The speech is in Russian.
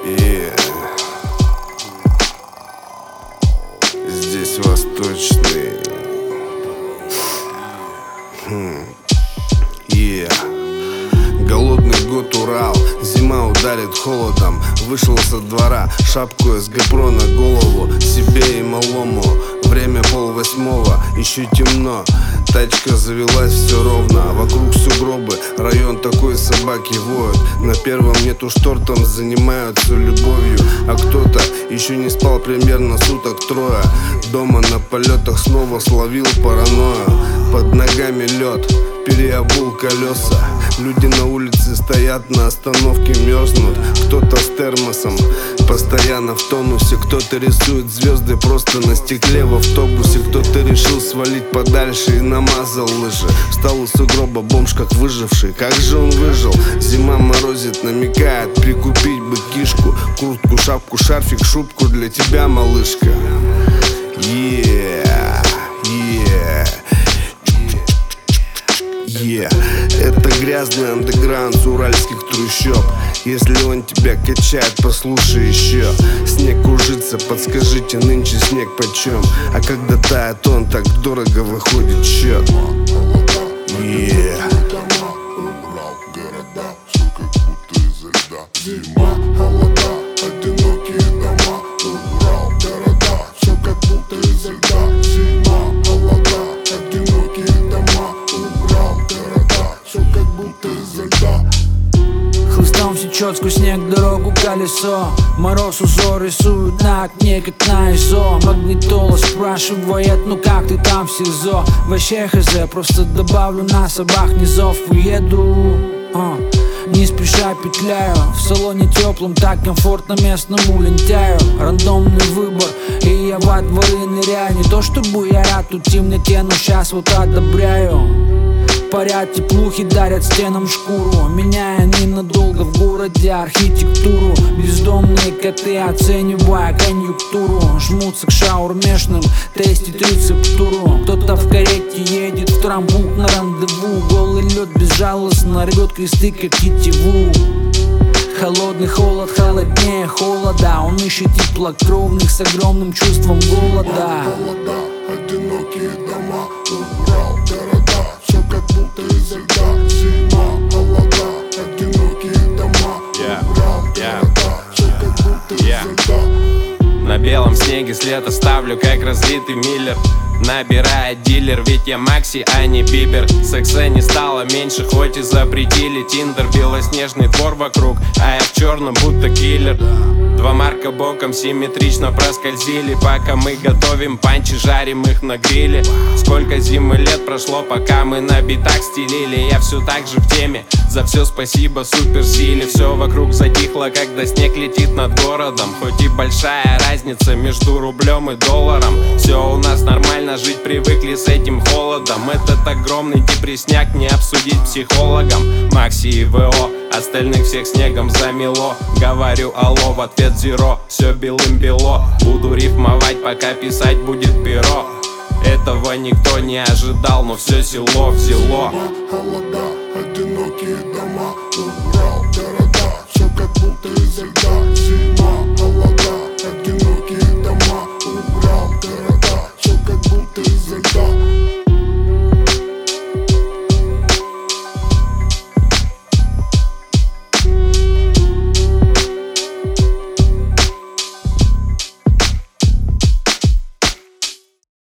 Здесь восточный. Голодный год Урал, зима ударит холодом. Вышел со двора, шапку СГПРО на голову, себе и малому. Время 7:30, еще темно. Тачка завелась, все ровно, вокруг сугробы, район такой, собаки воют. На первом нету штор, там занимаются любовью. А кто-то еще не спал примерно суток трое. Дома на полетах снова словил паранойю. Под ногами лед, переобул колеса. Люди на улице стоят, на остановке мерзнут. Кто-то с термосом, постоянно в тонусе. Кто-то рисует звезды просто на стекле в автобусе. Кто-то решил свалить подальше и намазал лыжи. Встал из сугроба бомж как выживший. Как же он выжил? Зима морозит, намекает прикупить бы кишку. Куртку, шапку, шарфик, шубку для тебя, малышка. Это грязный андеграунд с уральских трущоб. Если он тебя качает, послушай еще. Снег кружится, подскажите, нынче снег почем? А когда тает он, так дорого выходит счет. Зима, холода, одинокие дома. Урал, города, все как будто изо льда. Зима, холода, одинокие дома. Урал, города, все как будто изо льда. Хлыстом сечет сквозь снег дорогу колесо. Мороз узор рисует на окне, как на ИЗО. Магнитола спрашивает, ну как ты там в СИЗО? Вообще хз, просто добавлю на собак низов. Уеду, не спеша петляю. В салоне теплом, так комфортно местному лентяю. Рандомный выбор, и я во дворы ныряю. Не то чтобы я рад тут темноте, но сейчас вот одобряю. Парят теплухи, дарят стенам шкуру, меняя ненадолго в городе архитектуру. Бездомные коты, оценивая конъюнктуру, жмутся к шаурмешным, тестит рецептуру. Кто-то в карете едет в трамбук на рандеву. Голый лед безжалостно рвет кресты, как тетиву. Холодный холод, холоднее холода. Он ищет теплокровных с огромным чувством голода. Холода, одинокие дома. Урал, города, все как будто изо льда. Зима, холода, одинокие дома. Урал, города, все как будто изо льда. На белом снеге след оставлю, как разлитый Миллер. Набирает дилер, ведь я Макси, а не Бибер. Секса не стало меньше, хоть и запретили Тиндер. Белоснежный двор вокруг, а я в черном будто киллер. Два марка боком симметрично проскользили. Пока мы готовим панчи, жарим их на гриле. Сколько зим и лет прошло, пока мы на битах стелили. Я все так же в теме, за все спасибо суперсиле. Все вокруг затихло, когда снег летит над городом. Хоть и большая разница между рублем и долларом. Все у нас нормально, жить привыкли с этим холодом. Этот огромный депресняк не обсудить психологом. Макси и ВО, остальных всех снегом замело. Говорю алло, в ответ зеро, все белым-бело. Буду рифмовать, пока писать будет перо. Этого никто не ожидал, но все село взяло. Холода,